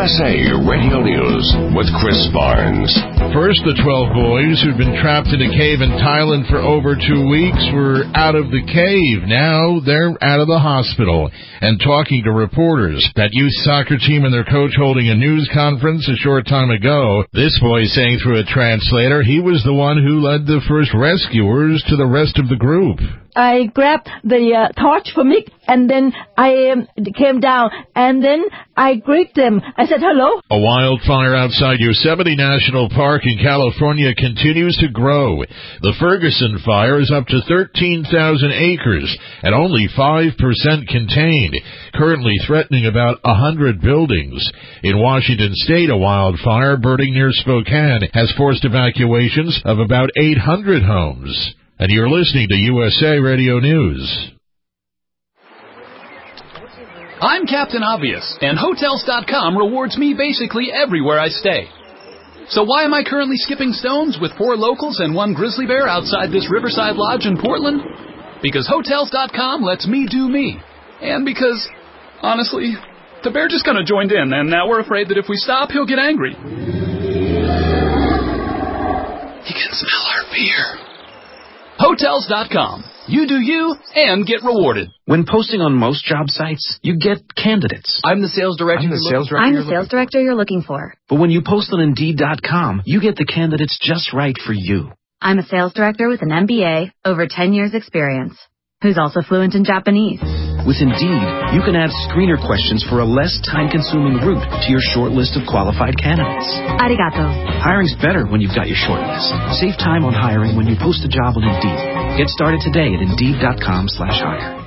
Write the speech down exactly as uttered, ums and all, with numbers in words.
S A Radio News with Chris Barnes. First, the twelve boys who'd been trapped in a cave in Thailand for over two weeks were out of the cave. Now they're out of the hospital and talking to reporters. That youth soccer team and their coach holding a news conference a short time ago. This boy saying through a translator he was the one who led the first rescuers to the rest of the group. I grabbed the uh, torch for Mick, and then I um, came down, and then I greeted them. I said, hello. A wildfire outside Yosemite National Park in California continues to grow. The Ferguson fire is up to thirteen thousand acres and only five percent contained, currently threatening about one hundred buildings. In Washington State, a wildfire burning near Spokane has forced evacuations of about eight hundred homes. And you're listening to U S A Radio News. I'm Captain Obvious, and Hotels dot com rewards me basically everywhere I stay. So why am I currently skipping stones with four locals and one grizzly bear outside this Riverside Lodge in Portland? Because Hotels dot com lets me do me. And because, honestly, the bear just kind of joined in, and now we're afraid that if we stop, he'll get angry. He can smell our beer. Hotels dot com. You do you and get rewarded. When posting on most job sites, you get candidates. I'm the sales director. I'm the sales director. I'm the sales director you're looking for. But when you post on Indeed dot com, you get the candidates just right for you. I'm a sales director with an M B A, over ten years experience, who's also fluent in Japanese. With Indeed, you can add screener questions for a less time-consuming route to your short list of qualified candidates. Arigato. Hiring's better when you've got your short list. Save time on hiring when you post a job on Indeed. Get started today at Indeed dot com slash hire.